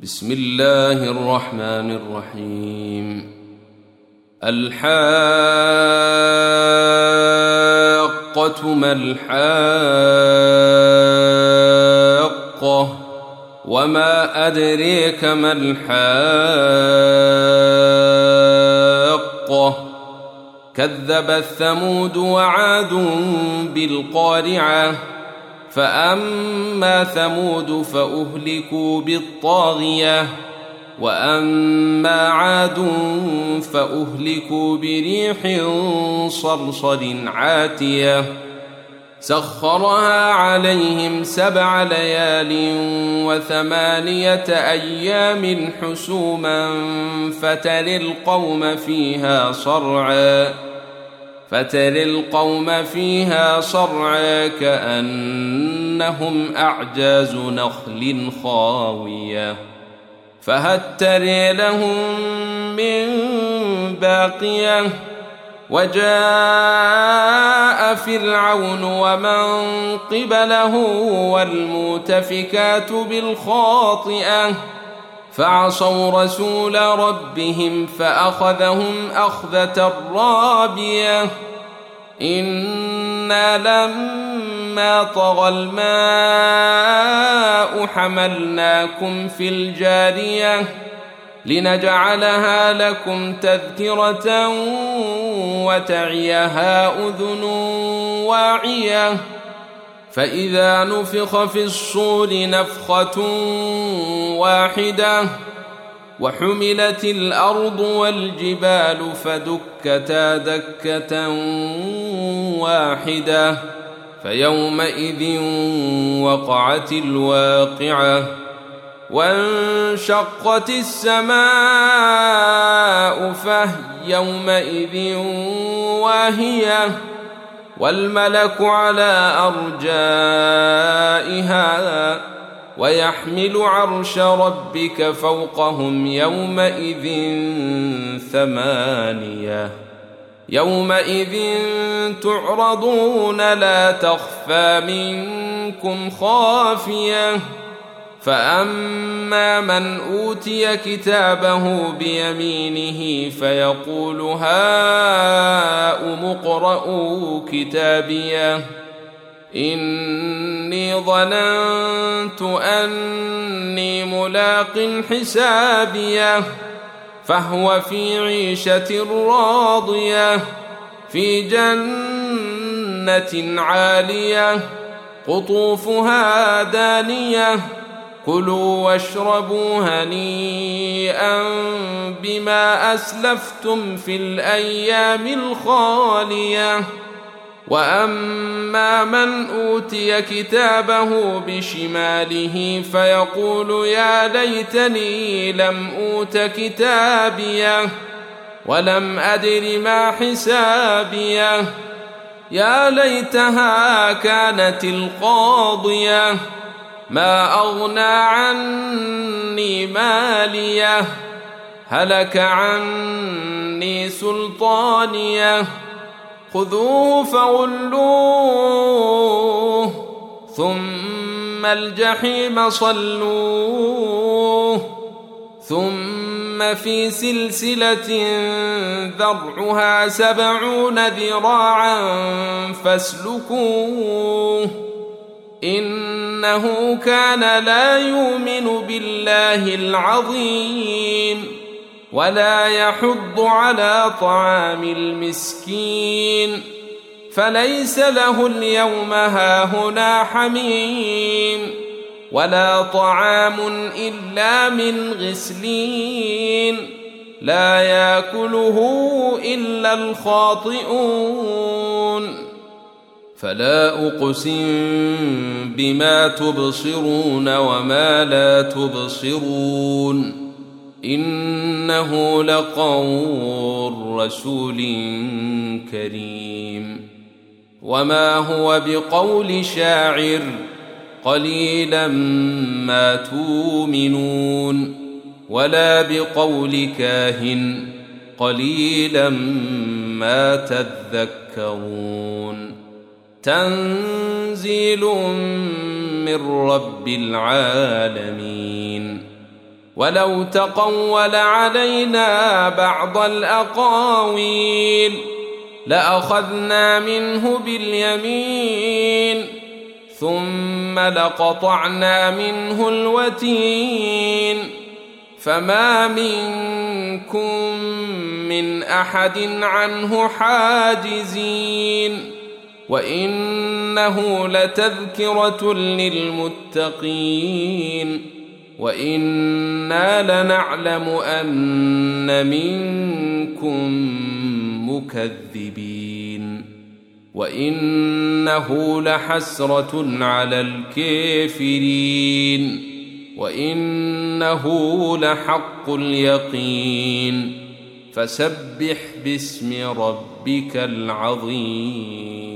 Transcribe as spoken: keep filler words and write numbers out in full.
بسم الله الرحمن الرحيم. الحاقة ما الحاقة وما أدريك ما الحاقة كذبت ثمود وعاد بالقارعة فأما ثمود فأهلكوا بالطاغية وأما عاد فأهلكوا بريح صرصر عاتية سخرها عليهم سبع ليال وثمانية أيام حسوما فترى القوم فيها صرعا فترى القوم فيها صرعا كأنهم أعجاز نخل خاوية فهل ترى لهم من باقية وجاء فرعون ومن قبله والمؤتفكات بالخاطئة فعصوا رسول ربهم فأخذهم أخذة رابية إنا لما طغى الماء حملناكم في الجارية لنجعلها لكم تذكرة وتعيها أذن واعية فإذا نفخ في الصور نفخة واحدة وحملت الأرض والجبال فدكتا دكة واحدة فيومئذ وقعت الواقعة وانشقت السماء فهي يومئذ واهية والملك على أرجائها ويحمل عرش ربك فوقهم يومئذ ثمانية يومئذ تعرضون لا تخفى منكم خافية فأما من أوتي كتابه بيمينه فيقول هاؤم اقرءوا كتابيه إني ظننت أني ملاق حسابيه فهو في عيشة راضية في جنة عالية قطوفها دانية كلوا واشربوا هنيئا بما أسلفتم في الأيام الخالية وأما من أوتي كتابه بشماله فيقول يا ليتني لم أوت كتابيه ولم أدر ما حسابيه يا ليتها كانت القاضية ما أغنى عني ماليه هلك عني سلطانيه خذوه فغلوه ثم الجحيم صلوه ثم في سلسلة ذرعها سبعون ذراعا فاسلكوه إنه كان لا يؤمن بالله العظيم ولا يحض على طعام المسكين فليس له اليوم هاهنا حميم ولا طعام إلا من غسلين لا يأكله إلا الخاطئون فلا أقسم بما تبصرون وما لا تبصرون إنه لقول رسول كريم وما هو بقول شاعر قليلا ما تؤمنون ولا بقول كاهن قليلا ما تذكرون تنزيل من رب العالمين ولو تقول علينا بعض الأقاويل لأخذنا منه باليمين ثم لقطعنا منه الوتين فما منكم من أحد عنه حاجزين وإنه لتذكرة للمتقين وإنا لنعلم أن منكم مكذبين وإنه لحسرة على الكافرين وإنه لحق اليقين فسبح باسم ربك العظيم.